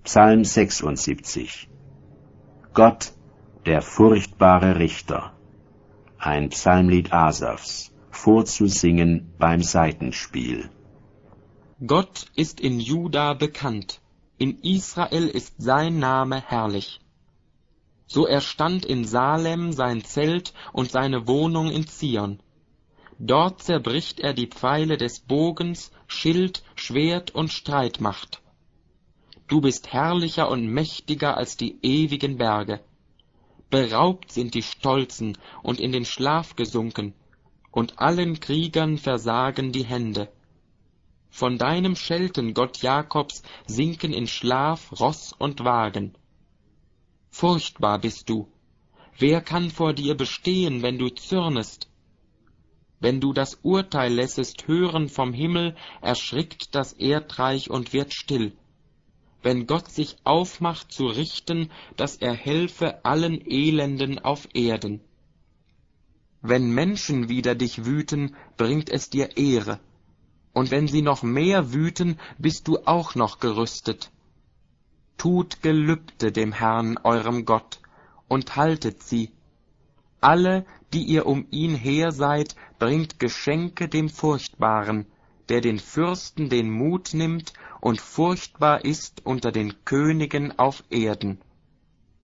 Psalm 76. Gott, der furchtbare Richter. Ein Psalmlied Asafs, vorzusingen beim Saitenspiel. Gott ist in Juda bekannt, in Israel ist sein Name herrlich. So erstand in Salem sein Zelt und seine Wohnung in Zion. Dort zerbricht er die Pfeile des Bogens, Schild, Schwert und Streitmacht. Du bist herrlicher und mächtiger als die ewigen Berge. Beraubt sind die Stolzen und in den Schlaf gesunken, und allen Kriegern versagen die Hände. Von deinem Schelten, Gott Jakobs, sinken in Schlaf Ross und Wagen. Furchtbar bist du. Wer kann vor dir bestehen, wenn du zürnest? Wenn du das Urteil lässest hören vom Himmel, erschrickt das Erdreich und wird still. Wenn Gott sich aufmacht zu richten, dass er helfe allen Elenden auf Erden. Wenn Menschen wider dich wüten, bringt es dir Ehre. Und wenn sie noch mehr wüten, bist du auch noch gerüstet. Tut Gelübde dem Herrn, eurem Gott, und haltet sie. Alle, die ihr um ihn her seid, bringt Geschenke dem Furchtbaren, der den Fürsten den Mut nimmt und furchtbar ist unter den Königen auf Erden.